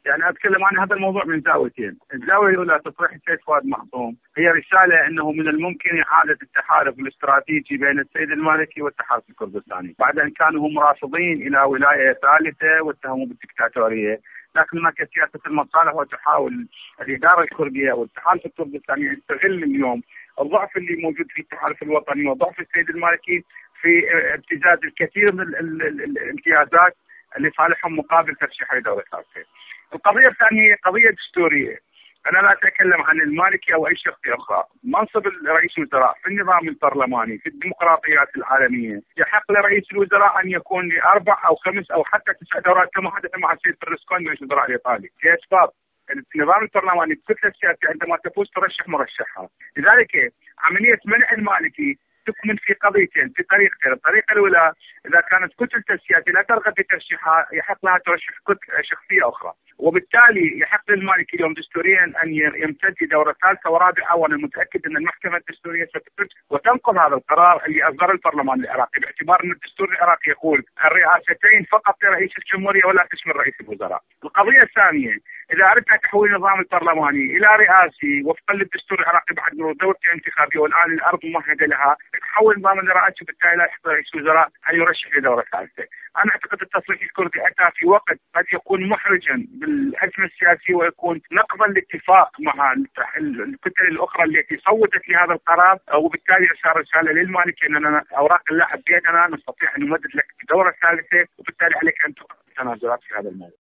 يعني أتكلم عن هذا الموضوع من زاويتين. الزاوية الأولى تصريح السيد فؤاد معصوم هي رسالة أنه من الممكن إعادة التحالف الاستراتيجي بين السيد المالكي والتحالف الكردستاني بعد أن كانوا هم رافضين إلى ولاية ثالثة واتهموا بالدكتاتورية. لكن هناك سياسة المصالح وتحاول الإدارة الكردية والتحالف الكردستاني يستغل اليوم الضعف اللي موجود في التحالف الوطني وضعف السيد المالكي في ابتزاز الكثير من الامتيازات لصالحهم مقابل ترشيح لدولة ثالثة. القضية الثانية قضية دستورية. أنا لا أتكلم عن المالكي أو أي شخصية أخرى. منصب رئيس الوزراء في النظام البرلماني في الديمقراطيات العالمية يحق لرئيس الوزراء أن يكون ل4 أو 5 أو حتى 9 دورات كما حدث مع السيد برلسكوني رئيس الوزراء الإيطالي لأسباب النظام البرلماني الكتلة السياسية عندما تفوز ترشح مرشحها. لذلك عملية منع المالكي تكمن في قضيتين في طريقتين. الطريقة الأولى إذا كانت كتلة السياسية لا ترغب بترشيحها يحق لها ترشح شخصية أخرى، وبالتالي يحق للمالكي اليوم دستوريا أن يمتد لدورة ثالثة ورابعة. وأنا متأكد أن المحكمة الدستورية ستفرد وتنقض هذا القرار اللي أصدره البرلمان العراقي، باعتبار أن الدستور العراقي يقول الرئاستين فقط لرئيس الجمهورية ولا تشمل رئيس الوزراء. القضية الثانية إذا أردنا تحويل النظام البرلماني إلى رئاسي وفقا للدستور العراقي بعد مرور دورة انتخابية والآن الأرض ممهدة لها، تحول النظام الرئاسي وبالتالي لا يحق رئيس الوزراء أن يرشح لدورة ثالثة. أنا أعتقد التصريح الكردي أتى في وقت قد يكون محرجا بالأزمة السياسية ويكون نقضا لاتفاق مع الكتل الأخرى التي صوتت لهذا القرار، وبالتالي أرسل رسالة للمالكي أننا أوراق اللعب بيدنا نستطيع أن نمدد لك الدورة الثالثة وبالتالي عليك أن تقدم تنازلات في هذا الموضوع.